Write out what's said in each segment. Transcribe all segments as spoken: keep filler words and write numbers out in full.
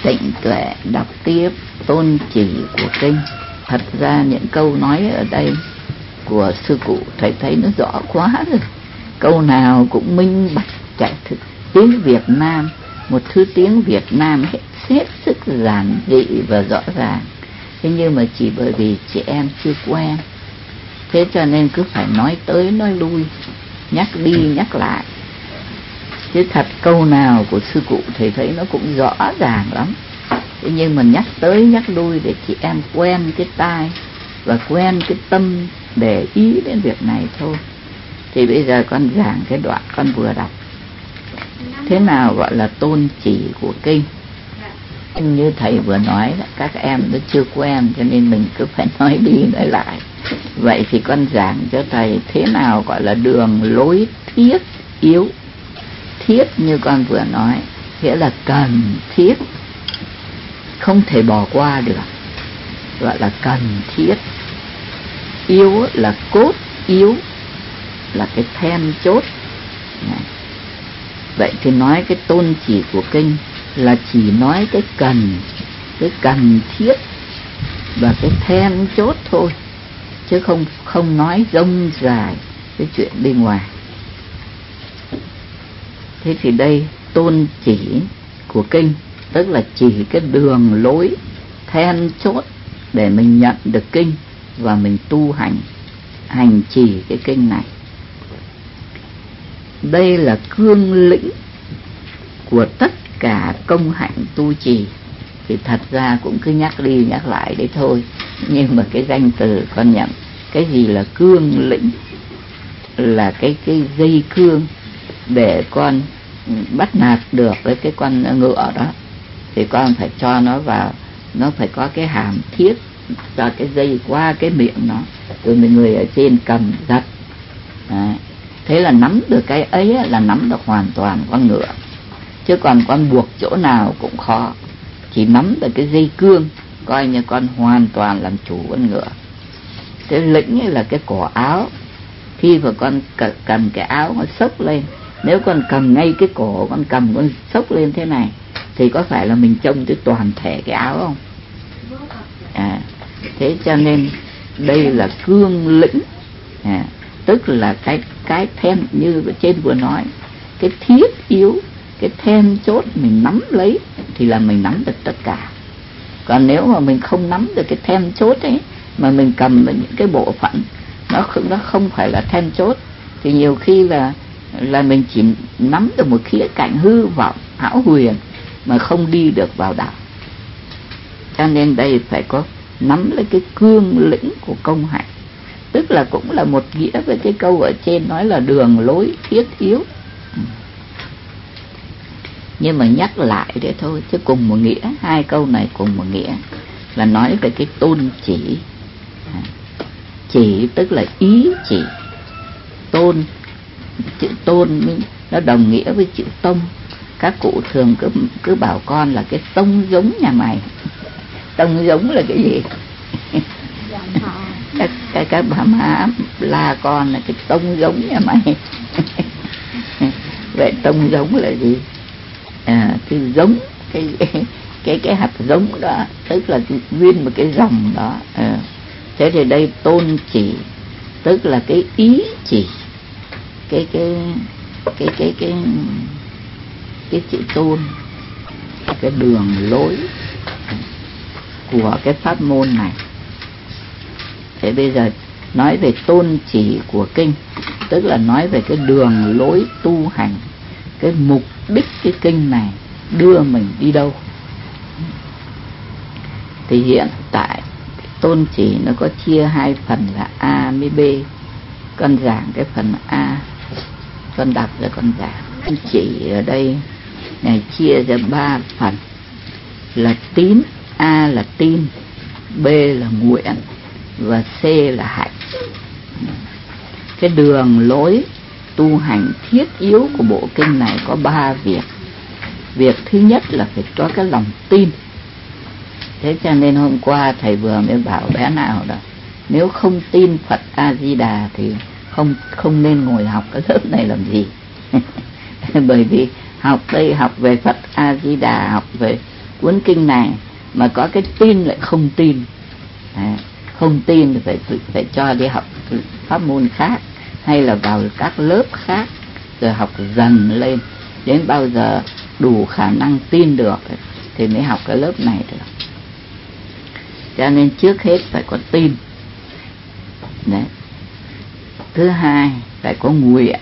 Tịnh tuệ đọc tiếp tôn chỉ của kinh. Thật ra những câu nói ở đây của sư cụ thầy thấy nó rõ quá rồi, câu nào cũng minh bạch chạy thực. Tiếng Việt Nam, một thứ tiếng Việt Nam hết, hết sức giản dị và rõ ràng. Thế nhưng mà chỉ bởi vì chị em chưa quen, thế cho nên cứ phải nói tới nói lui, nhắc đi nhắc lại. Chứ thật câu nào của sư cụ thầy thấy nó cũng rõ ràng lắm. Thế nhưng mà nhắc tới nhắc lui để chị em quen cái tai và quen cái tâm để ý đến việc này thôi. Thì bây giờ con giảng cái đoạn con vừa đọc. Thế nào gọi là tôn chỉ của kinh? Như thầy vừa nói, các em nó chưa quen cho nên mình cứ phải nói đi nói lại. Vậy thì con giảng cho thầy thế nào gọi là đường lối thiết yếu. Thiết như con vừa nói, nghĩa là cần thiết, không thể bỏ qua được, gọi là cần thiết. Yếu là cốt yếu, là cái then chốt. Vậy thì nói cái tôn chỉ của kinh là chỉ nói cái cần, cái cần thiết và cái then chốt thôi, chứ không không nói rông dài cái chuyện bên ngoài. Thế thì đây tôn chỉ của kinh tức là chỉ cái đường lối then chốt để mình nhận được kinh và mình tu hành hành trì cái kinh này. Đây là cương lĩnh của tất cả công hạnh tu trì. Thì thật ra cũng cứ nhắc đi nhắc lại đấy thôi, nhưng mà cái danh từ con nhận, cái gì là cương lĩnh, là cái cái dây cương để con bắt nạt được với cái con ngựa đó, thì con phải cho nó vào, nó phải có cái hàm thiết, cho cái dây qua cái miệng nó, rồi mình người ở trên cầm giật. Đấy. Thế là nắm được cái ấy là nắm được hoàn toàn con ngựa, chứ còn con buộc chỗ nào cũng khó. Chỉ nắm được cái dây cương, coi như con hoàn toàn làm chủ con ngựa. Cái lĩnh là cái cổ áo, khi mà con cầm cái áo nó xốc lên, nếu con cầm ngay cái cổ, con cầm con xốc lên thế này thì có phải là mình trông tới toàn thể cái áo không? À, thế cho nên đây là cương lĩnh, à, tức là cái cái then như trên vừa nói, cái thiết yếu, cái then chốt mình nắm lấy thì là mình nắm được tất cả. Còn nếu mà mình không nắm được cái then chốt ấy, mà mình cầm những cái bộ phận nó không nó không phải là then chốt, thì nhiều khi là là mình chỉ nắm được một khía cạnh hư vọng hão huyền mà không đi được vào đạo. Cho nên đây phải có nắm lấy cái cương lĩnh của công hạnh, tức là cũng là một nghĩa với cái câu ở trên nói là đường lối thiết yếu. Nhưng mà nhắc lại đấy thôi, chứ cùng một nghĩa, hai câu này cùng một nghĩa, là nói về cái tôn chỉ. Chỉ tức là ý chỉ. Tôn, chữ tôn nó đồng nghĩa với chữ tông. Các cụ thường cứ cứ bảo con là cái tông giống nhà mày. Tông giống là cái gì? các, các, các bà má la con là cái tông giống nhà mày. Vậy tông giống là gì? À, cái giống, cái cái cái hạt giống đó, tức là cái, nguyên một cái dòng đó. À, thế thì đây tôn chỉ tức là cái ý chỉ, cái cái cái cái cái cái chữ tôn, cái đường lối của cái pháp môn này. Thế bây giờ nói về tôn chỉ của kinh, tức là nói về cái đường lối tu hành, cái mục đích cái kinh này đưa mình đi đâu. Thì hiện tại tôn chỉ nó có chia hai phần là A với B. Con giảng cái phần A, con đọc rồi con giảng. Tôn chỉ ở đây này chia ra ba phần là tín. A là tin, B là nguyện và C là hạnh. Cái đường lối tu hành thiết yếu của bộ kinh này có ba việc. Việc thứ nhất là phải có cái lòng tin. Thế cho nên hôm qua thầy vừa mới bảo bé nào đó, nếu không tin Phật A Di Đà thì không không nên ngồi học cái lớp này làm gì. Bởi vì học đây học về Phật A Di Đà, học về cuốn kinh này mà có cái tin lại không tin. À, không tin thì phải, phải, phải cho đi học pháp môn khác, hay là vào các lớp khác, rồi học dần lên, đến bao giờ đủ khả năng tin được thì mới học cái lớp này được. Cho nên trước hết phải có tin. Đấy. Thứ hai phải có nguyện.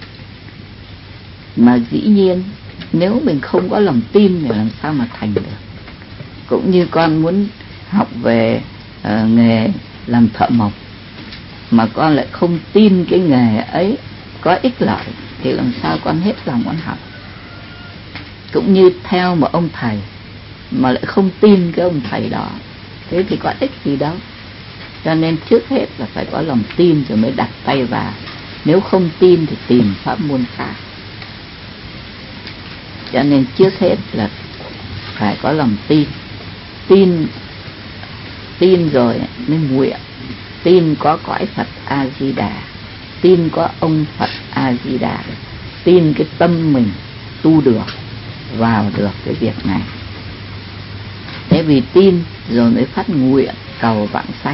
Mà dĩ nhiên nếu mình không có lòng tin thì làm sao mà thành được. Cũng như con muốn học về uh, nghề làm thợ mộc, mà con lại không tin cái nghề ấy có ích lợi thì làm sao con hết lòng con học. Cũng như theo một ông thầy mà lại không tin cái ông thầy đó, thế thì có ích gì đâu. Cho nên trước hết là phải có lòng tin rồi mới đặt tay vào. Nếu không tin thì tìm pháp môn khác. Cho nên trước hết là phải có lòng tin. Tin tin rồi mới nguyện. Tin có cõi Phật A Di Đà, tin có ông Phật A Di Đà, tin cái tâm mình tu được, vào được cái việc này. Thế vì tin rồi mới phát nguyện cầu vãng sanh.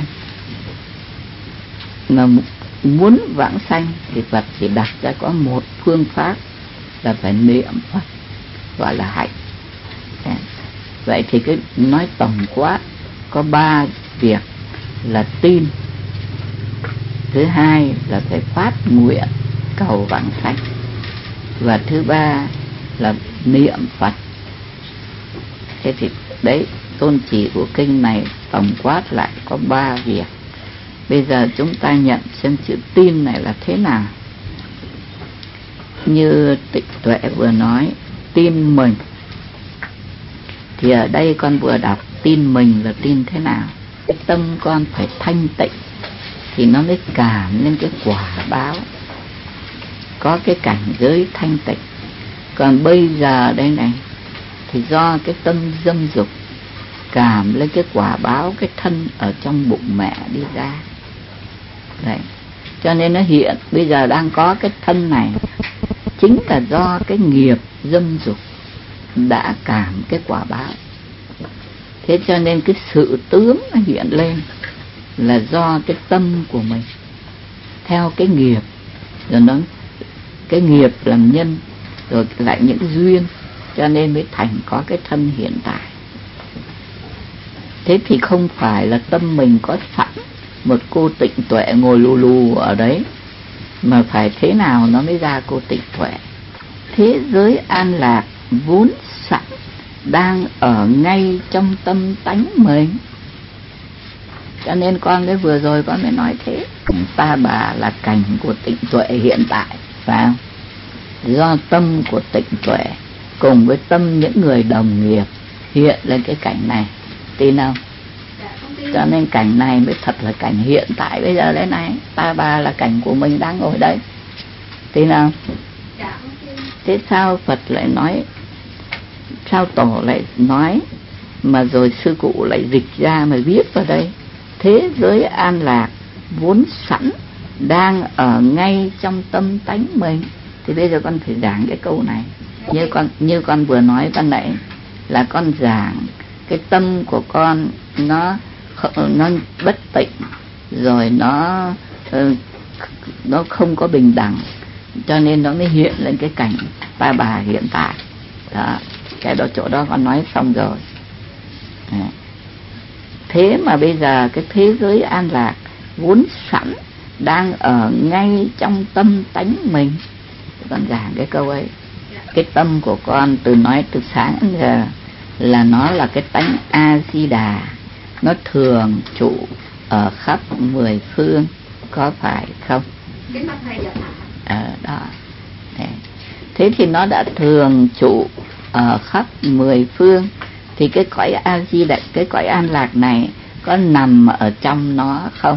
Mà muốn vãng sanh thì Phật chỉ đặt ra có một phương pháp là phải niệm Phật, gọi là hạnh. Vậy thì cái nói tổng quát có ba việc là tin, thứ hai là phải phát nguyện cầu vãng sanh, và thứ ba là niệm Phật. Thế thì đấy, tôn chỉ của kinh này tổng quát lại có ba việc. Bây giờ chúng ta nhận xem chữ tin này là thế nào. Như Tịch Tuệ vừa nói, tin mình, thì ở đây con vừa đọc tin mình là tin thế nào. Cái tâm con phải thanh tịnh thì nó mới cảm lên cái quả báo, có cái cảnh giới thanh tịnh. Còn bây giờ đây này thì do cái tâm dâm dục cảm lên cái quả báo, cái thân ở trong bụng mẹ đi ra. Đấy. Cho nên nó hiện bây giờ đang có cái thân này chính là do cái nghiệp dâm dục đã cảm cái quả báo. Thế cho nên cái sự tướng nó hiện lên là do cái tâm của mình theo cái nghiệp, rồi nó cái nghiệp làm nhân, rồi lại những duyên, cho nên mới thành có cái thân hiện tại. Thế thì không phải là tâm mình có sẵn một cô tịnh tuệ ngồi lù lù ở đấy, mà phải thế nào nó mới ra cô tịnh tuệ. Thế giới an lạc vốn sẵn đang ở ngay trong tâm tánh mình. Cho nên con mới vừa rồi con mới nói thế. Ta bà là cảnh của tịnh tuệ hiện tại, phải không? Do tâm của tịnh tuệ cùng với tâm những người đồng nghiệp hiện lên cái cảnh này. Tin không? Cho nên cảnh này mới thật là cảnh hiện tại bây giờ đấy này. Ta bà là cảnh của mình đang ngồi đây. Tin không? Thế sao Phật lại nói, sao Tổ lại nói, mà rồi sư cụ lại dịch ra mà viết vào đây. Thế giới an lạc vốn sẵn đang ở ngay trong tâm tánh mình. Thì bây giờ con phải giảng cái câu này. Như con, như con vừa nói ban nãy là con giảng cái tâm của con nó nó bất tịnh, rồi nó nó không có bình đẳng, cho nên nó mới hiện lên cái cảnh ta bà hiện tại đó. Cái đó chỗ đó con nói xong rồi. À. Thế mà bây giờ cái thế giới an lạc vốn sẵn đang ở ngay trong tâm tánh mình. Con giảng cái câu ấy. Cái tâm của con từ nói từ sáng đến giờ là nó là cái tánh A Di Đà, nó thường trụ ở khắp mười phương, có phải không? Ờ đó. Thế. Thế thì nó đã thường trụ ở khắp mười phương, thì cái cõi A Di Đà, cái cõi an lạc này có nằm ở trong nó không?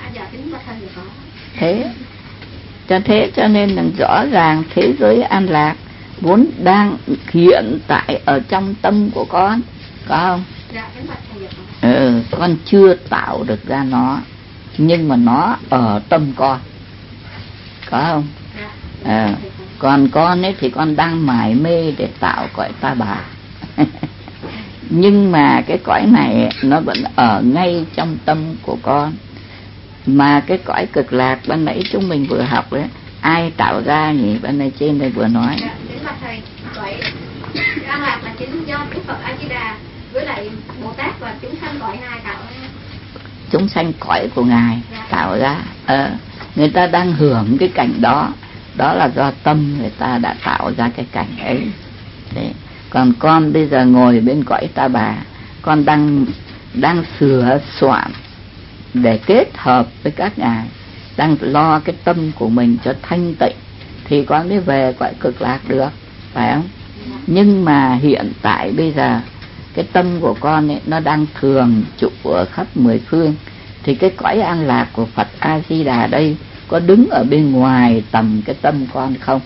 Thế cho thế cho nên là rõ ràng thế giới an lạc vốn đang hiện tại ở trong tâm của con, có không? Ừ, con chưa tạo được ra nó, nhưng mà nó ở tâm con, có không? À, còn con ấy thì con đang mải mê để tạo cõi ta bà. Nhưng mà cái cõi này nó vẫn ở ngay trong tâm của con. Mà cái cõi cực lạc ban nãy chúng mình vừa học đấy, ai tạo ra nhỉ? Ban nãy trên đây vừa nói. Dạ, chính là thầy. Cõi An Lạc là chính do Đức Phật A Di Đà với lại Bồ Tát và chúng sanh cõi Ngài tạo ra. Chúng sanh cõi của Ngài dạ. tạo ra. Ờ, người ta đang hưởng cái cảnh đó, đó là do tâm người ta đã tạo ra cái cảnh ấy. Đấy. Còn con bây giờ ngồi bên cõi Ta Bà, con đang đang sửa soạn để kết hợp với các ngài, đang lo cái tâm của mình cho thanh tịnh thì con mới về cõi cực lạc được, phải không? Nhưng mà hiện tại bây giờ cái tâm của con ấy nó đang thường trụ ở khắp mười phương, thì cái cõi an lạc của Phật A Di Đà đây có đứng ở bên ngoài tầm cái tâm con không?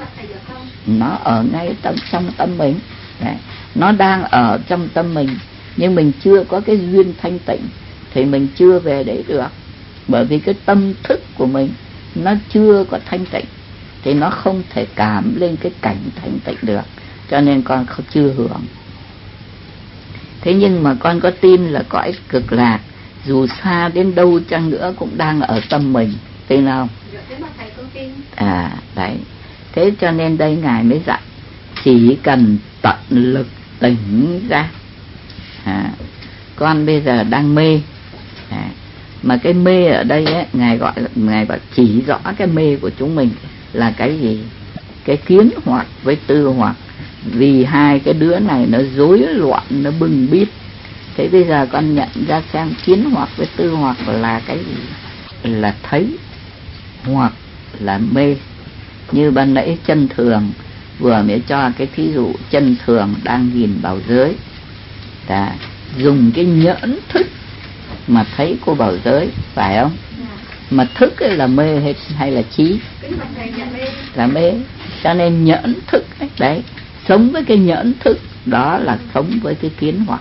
Nó ở ngay tâm, trong tâm mình. Đấy. Nó đang ở trong tâm mình, nhưng mình chưa có cái duyên thanh tịnh thì mình chưa về đấy được. Bởi vì cái tâm thức của mình nó chưa có thanh tịnh thì nó không thể cảm lên cái cảnh thanh tịnh được, cho nên con không chưa hưởng. Thế nhưng mà con có tin là cõi cực lạc dù xa đến đâu chăng nữa cũng đang ở tâm mình, tin không? À đấy, thế cho nên đây Ngài mới dặn chỉ cần tận lực tỉnh ra. À, con bây giờ đang mê. À, mà cái mê ở đây ấy, Ngài gọi là Ngài bảo chỉ rõ cái mê của chúng mình là cái gì? Cái kiến hoặc với tư hoặc. Vì hai cái đứa này nó rối loạn, nó bưng bít. Thế bây giờ con nhận ra xem kiến hoặc với tư hoặc là cái gì? Là thấy hoặc là mê. Như ban nãy chân thường vừa mới cho cái thí dụ, chân thường đang nhìn bảo giới, đã dùng cái nhẫn thức mà thấy cô bảo giới, phải không? Mà thức ấy là mê hay, hay là trí? Là mê. Cho nên nhẫn thức ấy, đấy, sống với cái nhẫn thức đó là sống với cái kiến hoặc.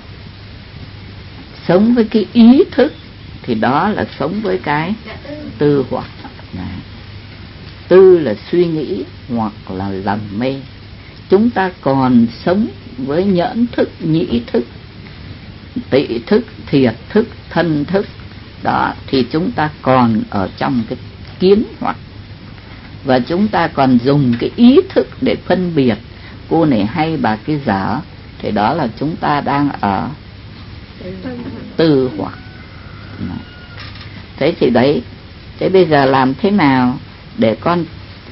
Sống với cái ý thức thì đó là sống với cái tư hoặc. Đấy. Tư là suy nghĩ, hoặc là lầm mê. Chúng ta còn sống với nhẫn thức, nhĩ thức, tị thức, thiệt thức, thân thức. Đó thì chúng ta còn ở trong cái kiến hoặc. Và chúng ta còn dùng cái ý thức để phân biệt cô này hay bà cái dở, thì đó là chúng ta đang ở tư hoặc. Thế thì đấy, thế bây giờ làm thế nào để con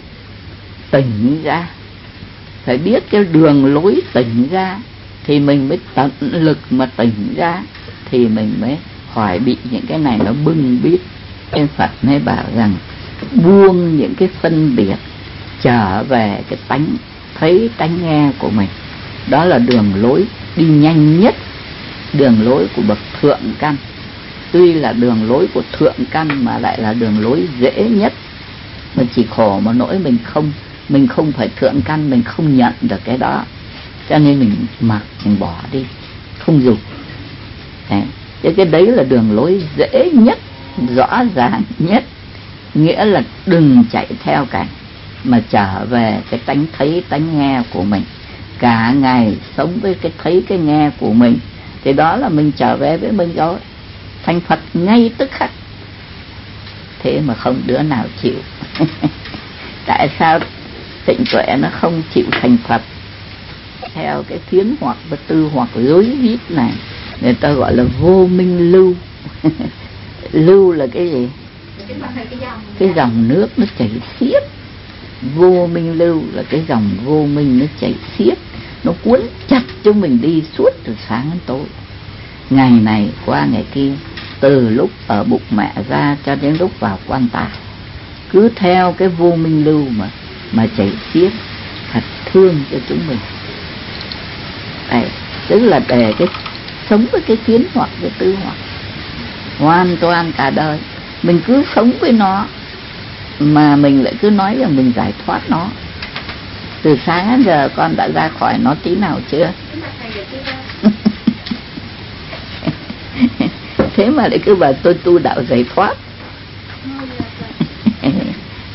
tỉnh ra? Phải biết cái đường lối tỉnh ra thì mình mới tận lực mà tỉnh ra, thì mình mới khỏi bị những cái này nó bưng bít. Cái Phật mới bảo rằng buông những cái phân biệt, trở về cái tánh thấy tánh nghe của mình. Đó là đường lối đi nhanh nhất, đường lối của bậc thượng căn. Tuy là đường lối của thượng căn mà lại là đường lối dễ nhất. Mà chỉ khổ mà nỗi mình không mình không phải thượng căn, mình không nhận được cái đó, cho nên mình mặc, mình bỏ đi, không dùng. Đấy. Thế cái đấy là đường lối dễ nhất, rõ ràng nhất. Nghĩa là đừng chạy theo cảnh, mà trở về cái tánh thấy tánh nghe của mình. Cả ngày sống với cái thấy cái nghe của mình, thì đó là mình trở về với mình rồi, thành Phật ngay tức khắc. Thế mà không đứa nào chịu. Tại sao Tịnh Tuệ nó không chịu thành Phật? Theo cái kiến hoặc và tư hoặc rối rít này, người ta gọi là vô minh lưu. Lưu là cái gì? Cái dòng nước nó chảy xiết. Vô minh lưu là cái dòng vô minh nó chảy xiết, nó cuốn chặt cho mình đi suốt từ sáng đến tối, ngày này qua ngày kia, từ lúc ở bụng mẹ ra cho đến lúc vào quan tài, cứ theo cái vô minh lưu mà mà chảy xiết, thật thương cho chúng mình. Đấy, tức là để cái sống với cái kiến hoặc với tư hoặc hoàn toàn cả đời, mình cứ sống với nó mà mình lại cứ nói rằng mình giải thoát nó. Từ sáng đến giờ con đã ra khỏi nó tí nào chưa? Thế mà lại cứ bảo tôi tu đạo giải thoát.